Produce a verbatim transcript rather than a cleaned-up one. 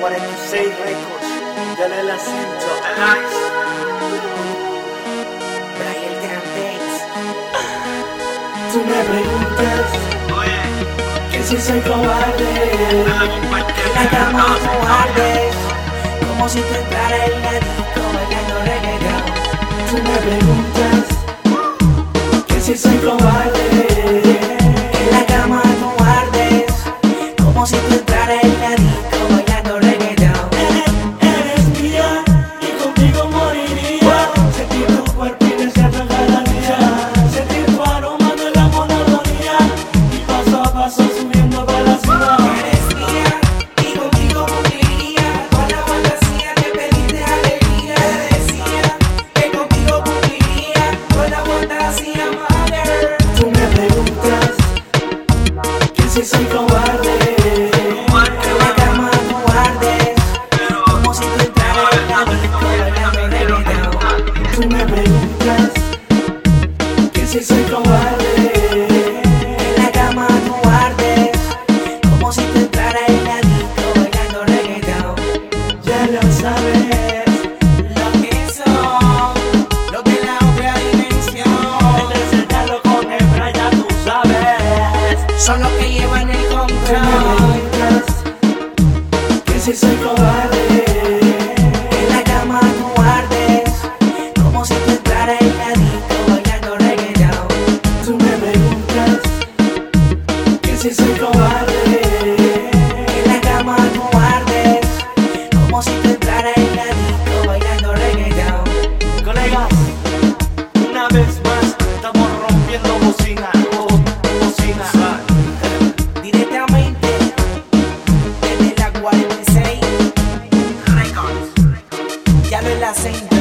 cuarenta y seis Records, dale el acento. Brian Grandes. Tú me preguntas que si soy cobarde, En la cama cobardes, como si tú entraras en la disco bailando reggaetón. tú me preguntas que si soy cobarde, En la cama cobardes, como si tú entraras en la disco bailando reggaetón. eres mía y contigo moriría. Sentir tu cuerpo y desearlo cada día, sentir tu aroma de la monotonía y paso a paso subiendo para la ciudad. Eres mía y contigo cumpliría con la fantasía que pediste alegría. Te decía que contigo cumpliría con la fantasía, mother. Tú me preguntas que si soy cobarde, En la cama cobardes, como si tú entraras en la disco bailando reggaetón. tú me preguntas que si soy cobarde, En la cama cobardes, como si tú entraras en la disco bailando reggaetón. ya lo sabes. Lo que son, los de la otra dimensión, El enseñarlo con hebra ya tú sabes. son los que llevan el Tú me control. preguntas que si soy cobarde, En la cama cobardes, como si tú entraras en la disco bailando reggaetón. tú me preguntas que si soy cobarde, En la cama cobardes, como si tú entraras en la disco bailando reggaetón. colegas, una vez más estamos rompiendo bocina, bo- bocina. Directamente desde la cuarenta y seis Records. Ya lo enlacé.